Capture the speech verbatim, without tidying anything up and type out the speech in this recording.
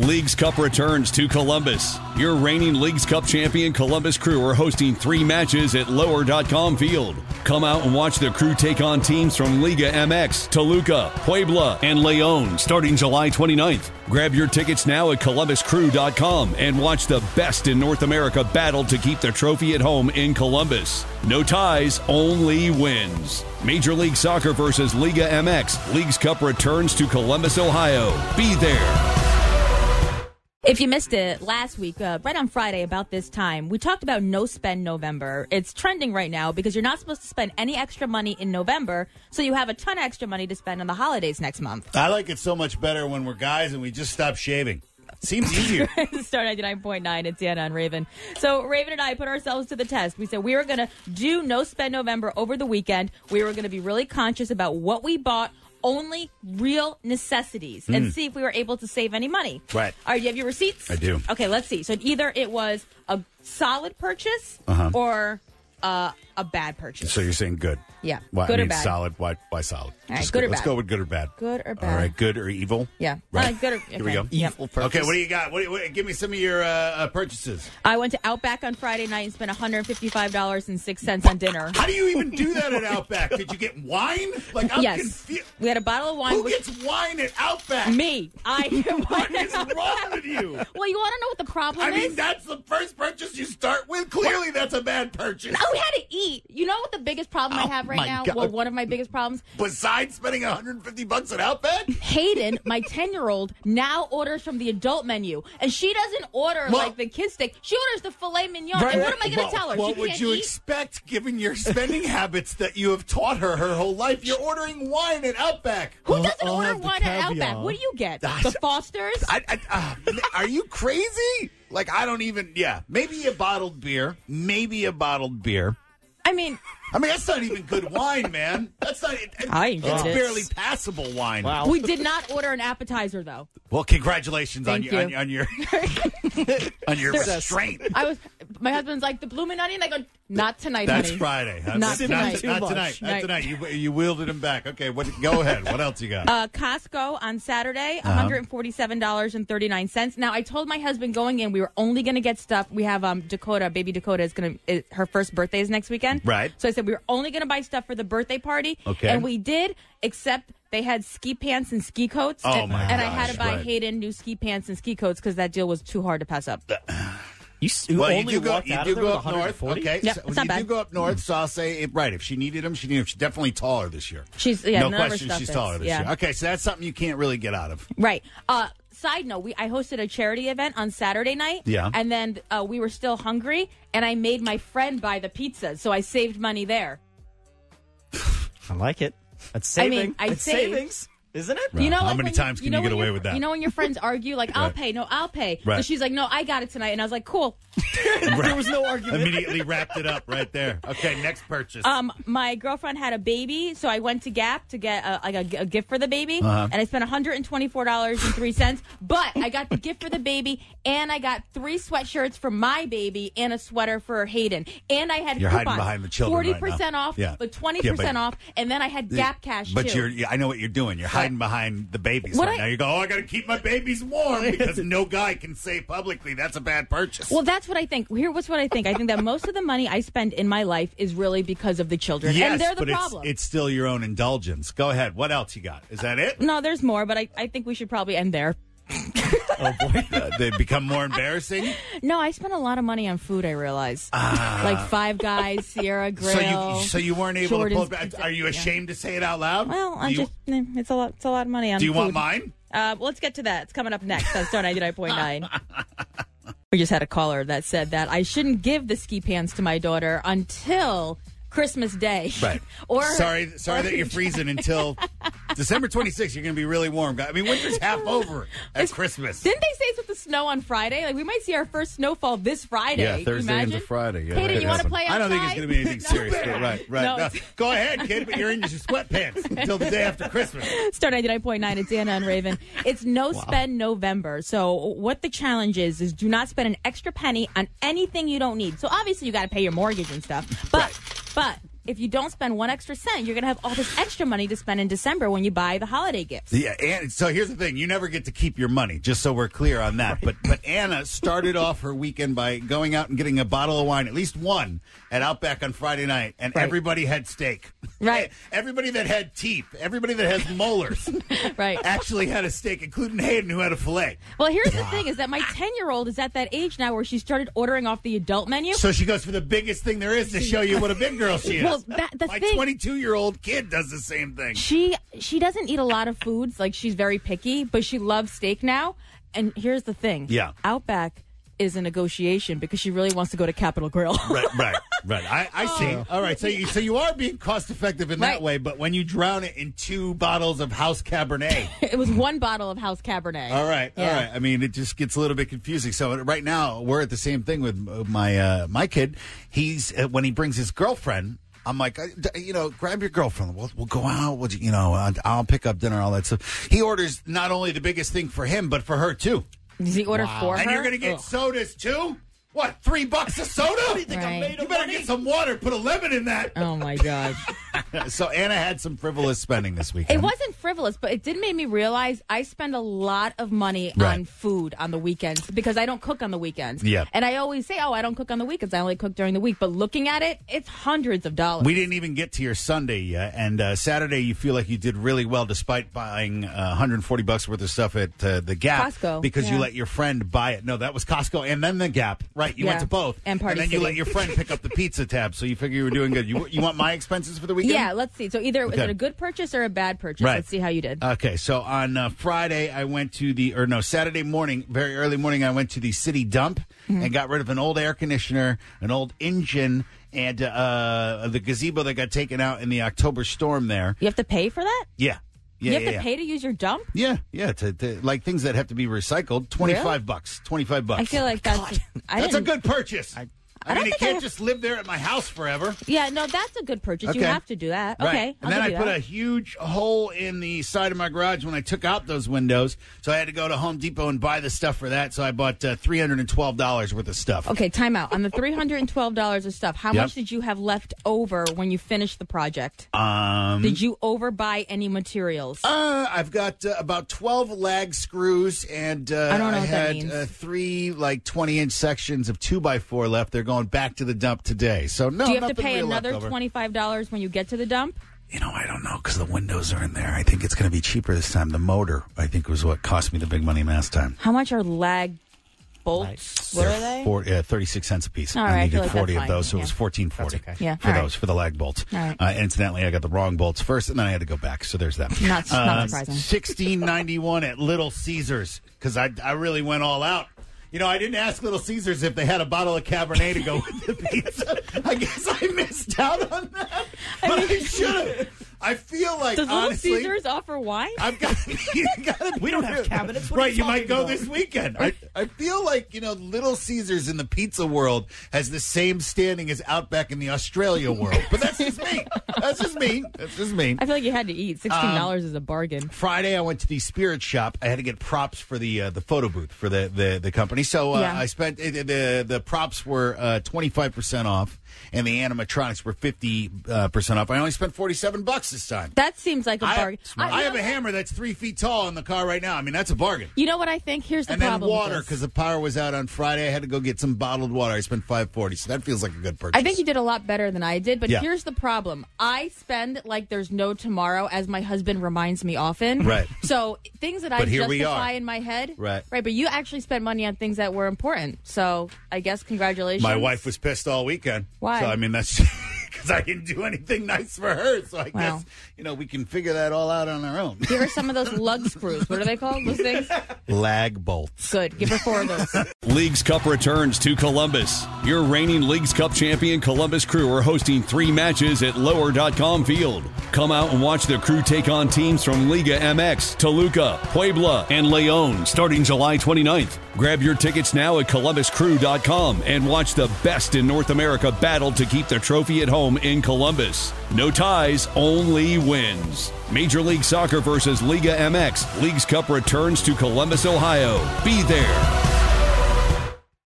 Leagues Cup returns to Columbus. Your reigning Leagues Cup champion Columbus Crew are hosting three matches at lower dot com Field. Come out and watch the Crew take on teams from Liga M X, Toluca, Puebla, and Leon starting July twenty-ninth. Grab your tickets now at columbus crew dot com and watch the best in North America battle to keep the trophy at home in Columbus. No ties, only wins. Major League Soccer versus Liga M X. Leagues Cup returns to Columbus, Ohio. Be there. If you missed it last week, uh, right on Friday about this time, we talked about No Spend November. It's trending right now because you're not supposed to spend any extra money in November, so you have a ton of extra money to spend on the holidays next month. I like it so much better when we're guys and we just stop shaving. Seems easier. Star ninety-nine point nine, it's Deanna and Raven. So Raven and I put ourselves to the test. We said we were going to do No Spend November over the weekend. We were going to be really conscious about what we bought, only real necessities, and mm. see if we were able to save any money. Right. All right, you have your receipts? I do. Okay, let's see. So either it was a solid purchase uh-huh. or uh, a bad purchase. So you're saying good. Yeah. Why, good I mean, or bad? Solid. Why, why solid? All right, Just good or Let's bad? go with good or bad. Good or bad? All right, good or evil? Yeah. Right. Uh, good or, okay. Here we go. Yep. Evil purchase. Okay, what do you got? What, what, give me some of your uh, uh, purchases. I went to Outback on Friday night and spent one hundred fifty-five dollars and six cents on dinner. How do you even do that at Outback? Did you get wine? Like, I'm yes. confused. We had a bottle of wine. Who which, gets wine at Outback? Me. I What is wrong with you? Well, you want to know what the problem I is? mean, that's the first purchase you start with. Clearly, what? That's a bad purchase. No, we had to eat. You know what the biggest problem oh, I have right my now? God. Well, one of my biggest problems. Besides spending one hundred fifty bucks at Outback? Hayden, my ten-year-old, now orders from the adult menu. And she doesn't order, well, like, the kid steak. She orders the filet mignon. Right. And what am I going to well, tell her? What she would can't you eat? expect, given your spending habits that you have taught her her whole life? You're ordering wine at Outback. Who I'll- doesn't I'll order have the wine at caviar. Outback? What do you get? Ah, The Fosters? I, I, uh, are you crazy? Like, I don't even, yeah. Maybe a bottled beer. Maybe a bottled beer. I mean... I mean, that's not even good wine, man. That's not. It, I it's enjoyed it. barely passable wine. Wow. We did not order an appetizer, though. Well, congratulations on Thank your, on, you. on your on your restraint. I was. My husband's like, the bloomin' onion? I go, not tonight, That's honey. Friday. Huh? Not tonight. Not, Too tonight. much. Not Right. tonight. You you wielded him back. Okay. What? Go ahead. What else you got? Uh, Costco on Saturday, one hundred forty-seven dollars and thirty-nine cents. Now, I told my husband going in, we were only going to get stuff. We have um, Dakota, baby Dakota, is going to, her first birthday is next weekend. Right. So I said we were only going to buy stuff for the birthday party. Okay. And we did, except they had ski pants and ski coats. Oh, and, my And I gosh, had to buy right. Hayden new ski pants and ski coats because that deal was too hard to pass up. You, s- you well, only you do go, walked you out do of there go with up one hundred north. forty? Okay. Yeah, so it's not you bad. do go up north, so I'll say, if, right, if she needed him, she needed him. She's definitely taller this year. She's, yeah, no none of her question stuff she's is. taller this Yeah. year. Okay, so that's something you can't really get out of. Right. Uh, side note, we I hosted a charity event on Saturday night. Yeah. And then uh, we were still hungry, and I made my friend buy the pizza, so I saved money there. I like it. That's I saving. mean, I it's saved. savings, isn't it? Right. You know, How like many when times can know you get when away your- with that? You know when your friends argue, like, I'll Right. pay, no, I'll pay. So Right. she's like, no, I got it tonight. And I was like, cool. There was no argument. Immediately wrapped it up right there. Okay, next purchase. Um, my girlfriend had a baby, so I went to Gap to get a, like a, a gift for the baby, Uh-huh. and I spent one hundred twenty-four dollars and three cents. But I got the gift for the baby, and I got three sweatshirts for my baby and a sweater for Hayden. And I had You're hiding coupons, behind the children forty right now. percent off, Yeah. but twenty Yeah, percent but- off, and then I had Gap cash But too. you're, yeah, I know what you're doing. You're hiding behind the babies What right I- now. You go, oh, I got to keep my babies warm because no guy can say publicly that's a bad purchase. Well, that's what I think. Here, what's what I think. I think that most of the money I spend in my life is really because of the children, yes, and they're the but problem. It's, it's still your own indulgence. Go ahead. What else you got? Is that it? No, there's more, but I, I think we should probably end there. Oh, boy. Uh, they become more embarrassing. No, I spend a lot of money on food, I realize. like Five Guys, Sierra Grill. So you, so you weren't able Jordan's to pull it back. Pizza. Are you Yeah. ashamed to say it out loud? Well, do I'm you, just, eh, it's a lot, it's a lot of money on do you food. want mine? Uh, well, let's get to that. It's coming up next on Star ninety-nine point nine. We just had a caller that said that I shouldn't give the ski pants to my daughter until Christmas Day. Right. or sorry, sorry or- that you're freezing until December twenty-sixth. You're going to be really warm. I mean, winter's half over at Christmas. Didn't they say it's with the snow on Friday? Like we might see our first snowfall this Friday. Yeah, Can you Thursday imagine? into Friday. Yeah, Hayden, that you want to could play happen. outside? I don't think it's going to be anything No. serious. But right, right. No, No, it's- go ahead, kid, but you're in your sweatpants until the day after Christmas. Star ninety-nine point nine, it's Anna and Raven. It's no spend November. So what the challenge is, is do not spend an extra penny on anything you don't need. So obviously you got to pay your mortgage and stuff. But, but if you don't spend one extra cent, you're going to have all this extra money to spend in December when you buy the holiday gifts. Yeah, and so here's the thing. You never get to keep your money, just so we're clear on that. But but Anna started off her weekend by going out and getting a bottle of wine, at least one, at Outback on Friday night, and Right. everybody had steak. Right. Everybody that had teeth, everybody that has molars, Right. actually had a steak, including Hayden, who had a filet. Well, here's the thing is that my ten-year-old is at that age now where she started ordering off the adult menu. So she goes for the biggest thing there is to show you what a big girl she is. Well, that- the My thing- twenty-two-year-old kid does the same thing. She she doesn't eat a lot of foods. Like, she's very picky, but she loves steak now. And here's the thing. Yeah. Outback is a negotiation because she really wants to go to Capitol Grill. Right, right, right. I, I see. All right, so you, so you are being cost effective in that Right. way, but when you drown it in two bottles of House Cabernet. It was one bottle of House Cabernet. All right, Yeah. all right. I mean, it just gets a little bit confusing. So right now, we're at the same thing with my uh, my kid. He's uh, when he brings his girlfriend. I'm like, uh, d- you know, grab your girlfriend. We'll, we'll go out. We'll, you know, I'll, I'll pick up dinner, all that stuff. He orders not only the biggest thing for him, but for her too. Does he order for her? And you're going to get Ugh. sodas too? What, three bucks a soda? What do you think I'm Right. made You better get some water. Put a lemon in that. Oh, my gosh. So Anna had some frivolous spending this weekend. It wasn't frivolous, but it did make me realize I spend a lot of money Right. on food on the weekends because I don't cook on the weekends. Yeah. And I always say, oh, I don't cook on the weekends. I only cook during the week. But looking at it, it's hundreds of dollars. We didn't even get to your Sunday yet, and uh, Saturday you feel like you did really well despite buying uh, one hundred forty bucks worth of stuff at uh, the Gap Costco, because you yeah. let your friend buy it. No, that was Costco and then the Gap. Right, you Yeah. went to both, And Party then you City. let your friend pick up the pizza tab, so you figure you were doing good. You you want my expenses for the weekend? Yeah, let's see. So either is Okay. it a good purchase or a bad purchase? Right. Let's see how you did. Okay, so on uh, Friday, I went to the, or no, Saturday morning, very early morning, I went to the city dump Mm-hmm. and got rid of an old air conditioner, an old engine, and uh, the gazebo that got taken out in the October storm there. You have to pay for that? Yeah. Yeah, you have yeah, to yeah. pay to use your dump? Yeah, yeah, to, to, like things that have to be recycled, twenty-five Really? bucks, twenty-five bucks. I feel like that's. I That's a didn't- good purchase. I, I I don't mean, you think I can't have- just live there at my house forever. Yeah, no, that's a good purchase. You Okay. have to do that. Right. Okay. And I'll then I give you put that. a huge hole in the side of my garage when I took out those windows. So I had to go to Home Depot and buy the stuff for that. So I bought uh, three hundred twelve dollars worth of stuff. Okay, time out. On the three hundred twelve dollars of stuff, how Yep. much did you have left over when you finished the project? Um, Did you overbuy any materials? uh, I've got uh, about twelve lag screws, and uh, I don't know what that had means. Uh, three like twenty-inch sections of two by four left. They're going back to the dump today. So no, Do you have to nothing pay real another left over. twenty-five dollars when you get to the dump? You know, I don't know because the windows are in there. I think it's going to be cheaper this time. The motor, I think, was what cost me the big money last time. How much are lag bolts? What They're are they? Four, uh, thirty-six cents a piece. All I right, I needed feel like forty that's of those, so fine. it was Yeah. fourteen forty That's okay. Yeah, for all right. those, for the lag bolts. All right. Uh, incidentally, I got the wrong bolts first, and then I had to go back, so there's that. Not- not surprising. sixteen ninety-one at Little Caesars, because I, I really went all out. You know, I didn't ask Little Caesars if they had a bottle of Cabernet to go with the pizza. I guess I missed out on that, but I, should have. I feel like, Does Little honestly, Caesars offer wine? I've got. You gotta be We don't have real. cabinets. What are right? you You might talking go about? this weekend. I, I feel like you know, Little Caesars in the pizza world has the same standing as Outback in the Australia world. But that's just me. That's just me. That's just me. I feel like you had to eat. Sixteen dollars Um, is a bargain. Friday, I went to the Spirit Shop. I had to get props for the uh, the photo booth for the the, the company. So uh, Yeah. I spent uh, the the props were uh, twenty five percent off, and the animatronics were fifty uh, percent off. I only spent forty seven bucks this time. That seems like a I, bargain. I you have know a what? hammer that's three feet tall in the car right now. I mean, that's a bargain. You know what I think? Here's the And then problem. with water this. because the power was out on Friday. I had to go get some bottled water. I spent five forty, so that feels like a good purchase. I think you did a lot better than I did, but Yeah. here's the problem. I spend like there's no tomorrow, as my husband reminds me often. Right. So things that I But here we justify are. in my head. Right. Right, but you actually spent money on things that were important. So I guess congratulations. My wife was pissed all weekend. Why? So I mean, that's because I didn't do anything nice for her. So I Wow. guess you know we can figure that all out on our own. Give her some of those lug screws. What are they called? Those things? Lag bolts. Good. Give her four of those. Leagues Cup returns to Columbus. Your reigning Leagues Cup champion Columbus Crew are hosting three matches at lower dot com field. Come out and watch the Crew take on teams from Liga M X, Toluca, Puebla, and Leon starting July twenty-ninth. Grab your tickets now at columbus crew dot com and watch the best in North America battle to keep the trophy at home in Columbus. No ties, only wins. Major League Soccer versus Liga M X. Leagues Cup returns to Columbus, Ohio. Be there.